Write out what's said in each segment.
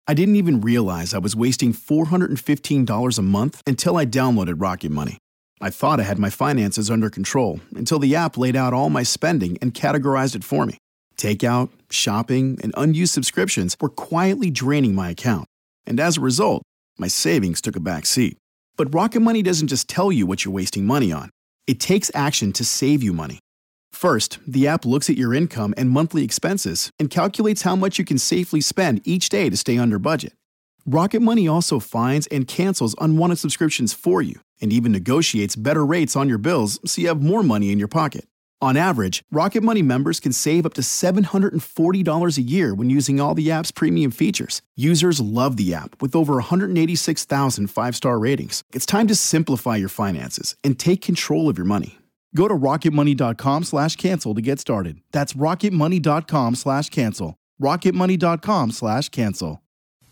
I didn't even realize I was wasting $415 a month until I downloaded Rocket Money. I thought I had my finances under control until the app laid out all my spending and categorized it for me. Takeout, shopping, and unused subscriptions were quietly draining my account. And as a result, my savings took a back seat. But Rocket Money doesn't just tell you what you're wasting money on. It takes action to save you money. First, the app looks at your income and monthly expenses and calculates how much you can safely spend each day to stay under budget. Rocket Money also finds and cancels unwanted subscriptions for you and even negotiates better rates on your bills so you have more money in your pocket. On average, Rocket Money members can save up to $740 a year when using all the app's premium features. Users love the app with over 186,000 five-star ratings. It's time to simplify your finances and take control of your money. Go to rocketmoney.com/cancel to get started. That's rocketmoney.com/cancel. rocketmoney.com/cancel.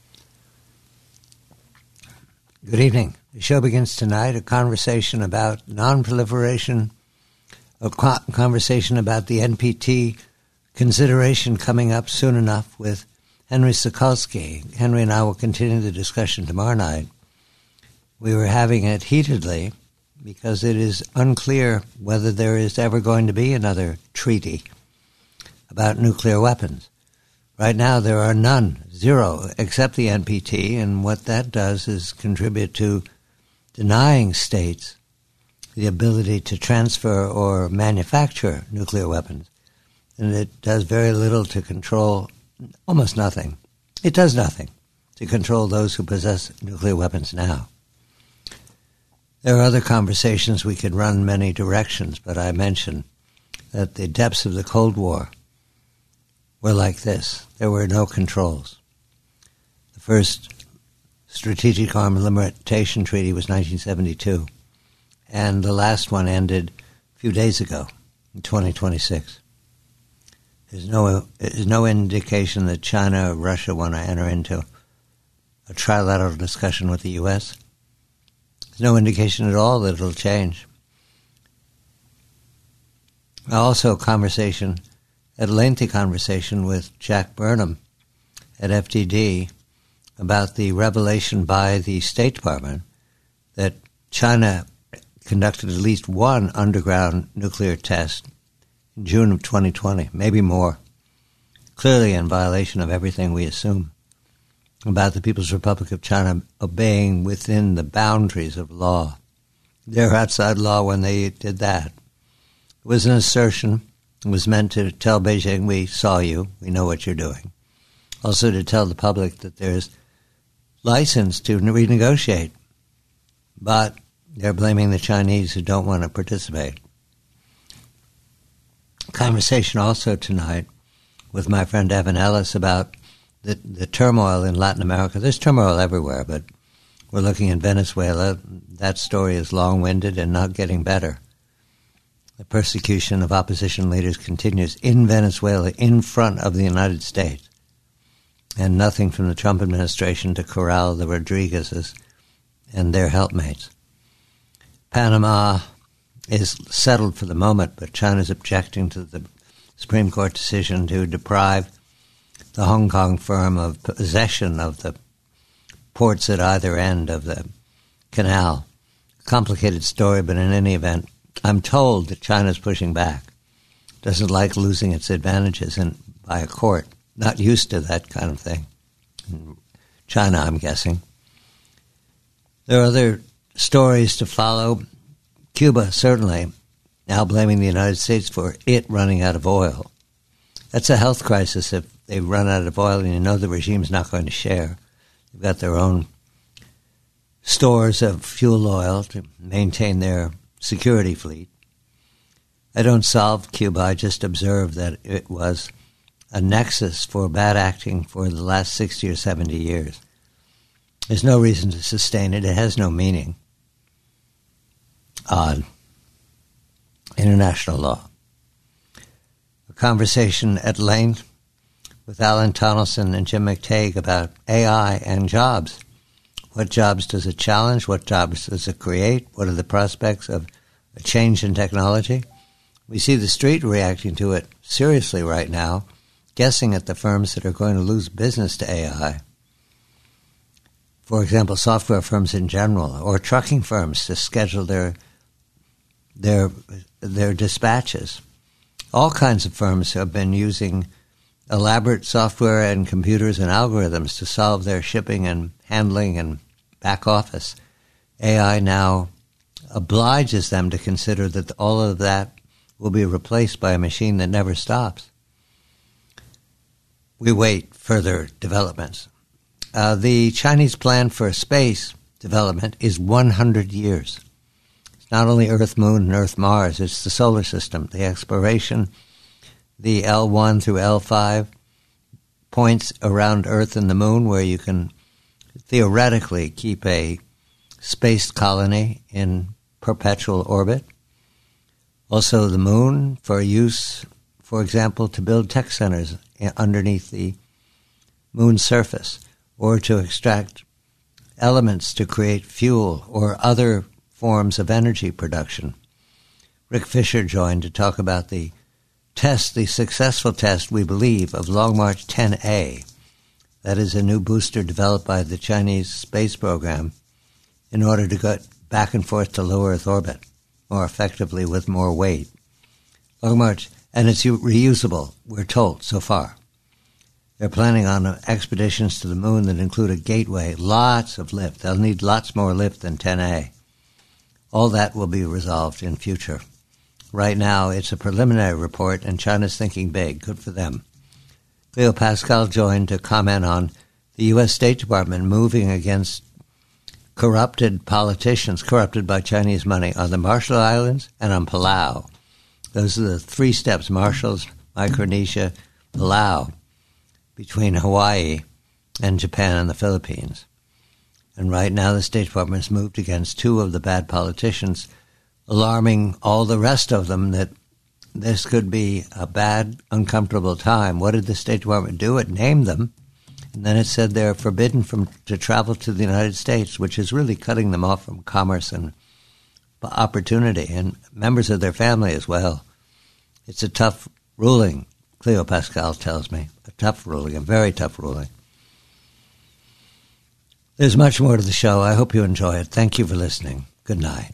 Good evening. The show begins tonight, a conversation about non-proliferation, a conversation about the NPT consideration coming up soon enough with Henry Sokolsky. Henry and I will continue the discussion tomorrow night. We were having it heatedly because it is unclear whether there is ever going to be another treaty about nuclear weapons. Right now there are none, zero, except the NPT, and what that does is contribute to denying states the ability to transfer or manufacture nuclear weapons. And it does very little to control, almost nothing. It does nothing to control those who possess nuclear weapons now. There are other conversations we could run many directions, but I mentioned that the depths of the Cold War were like this. There were no controls. The first Strategic Arms Limitation Treaty was 1972, and the last one ended a few days ago, in 2026. There's no indication that China or Russia want to enter into a trilateral discussion with the U.S. There's no indication at all that it'll change. Also a lengthy conversation with Jack Burnham at FDD about the revelation by the State Department that China conducted at least one underground nuclear test in June of 2020, maybe more, clearly in violation of everything we assume about the People's Republic of China obeying within the boundaries of law. They're outside law when they did that. It was an assertion. It was meant to tell Beijing, we saw you, we know what you're doing. Also to tell the public that there's license to renegotiate. But they're blaming the Chinese who don't want to participate. Conversation also tonight with my friend Evan Ellis about the turmoil in Latin America. There's turmoil everywhere, but we're looking at Venezuela. That story is long-winded and not getting better. The persecution of opposition leaders continues in Venezuela in front of the United States. And nothing from the Trump administration to corral the Rodriguezes and their helpmates. Panama is settled for the moment, but China's objecting to the Supreme Court decision to deprive the Hong Kong firm of possession of the ports at either end of the canal. Complicated story, but in any event, I'm told that China's pushing back. Doesn't like losing its advantages by a court. Not used to that kind of thing. China, I'm guessing. There are other stories to follow. Cuba, certainly, now blaming the United States for it running out of oil. That's a health crisis if they run out of oil and you know the regime's not going to share. They've got their own stores of fuel oil to maintain their security fleet. I don't solve Cuba. I just observe that it was a nexus for bad acting for the last 60 or 70 years. There's no reason to sustain it. It has no meaning on international law. A conversation at length with Alan Tonelson and Jim McTague about AI and jobs. What jobs does it challenge? What jobs does it create? What are the prospects of a change in technology? We see the street reacting to it seriously right now, guessing at the firms that are going to lose business to AI. for example, software firms in general, or trucking firms to schedule their dispatches. All kinds of firms have been using elaborate software and computers and algorithms to solve their shipping and handling and back office. AI now obliges them to consider that all of that will be replaced by a machine that never stops. We wait further developments. The Chinese plan for space development is 100 years. It's not only Earth, Moon, and Earth, Mars. It's the solar system, the exploration, the L1 through L5 points around Earth and the Moon where you can theoretically keep a space colony in perpetual orbit. Also the Moon for use, for example, to build tech centers underneath the Moon's surface, or to extract elements to create fuel or other forms of energy production. Rick Fisher joined to talk about the successful test, we believe, of Long March 10A. That is a new booster developed by the Chinese space program in order to get back and forth to low Earth orbit more effectively with more weight. Long March, and it's reusable, we're told, so far. They're planning on expeditions to the Moon that include a gateway, lots of lift. They'll need lots more lift than 10A. All that will be resolved in future. Right now, it's a preliminary report, and China's thinking big. Good for them. Cleo Pascal joined to comment on the U.S. State Department moving against corrupted politicians, corrupted by Chinese money, on the Marshall Islands and on Palau. Those are the three steps, Marshalls, Micronesia, Palau, between Hawaii and Japan and the Philippines. And right now the State Department's moved against two of the bad politicians, alarming all the rest of them that this could be a bad, uncomfortable time. What did the State Department do? It named them, and then it said they're forbidden to travel to the United States, which is really cutting them off from commerce and opportunity, and members of their family as well. It's a tough ruling, Cleo Pascal tells me. A tough ruling, a very tough ruling. There's much more to the show. I hope you enjoy it. Thank you for listening. Good night.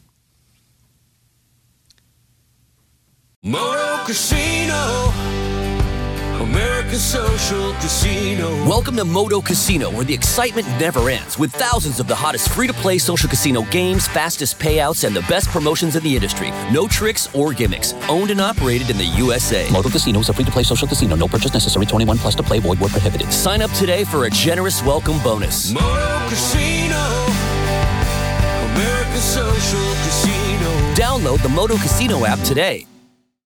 Moto Casino, America's social casino. Welcome to Moto Casino, where the excitement never ends, with thousands of the hottest free-to-play social casino games, fastest payouts, and the best promotions in the industry. No tricks or gimmicks. Owned and operated in the USA. Moto Casino is a free-to-play social casino. No purchase necessary. 21 plus to play. Void where prohibited. Sign up today for a generous welcome bonus. Moto Casino, America's social casino. Download the Moto Casino app today.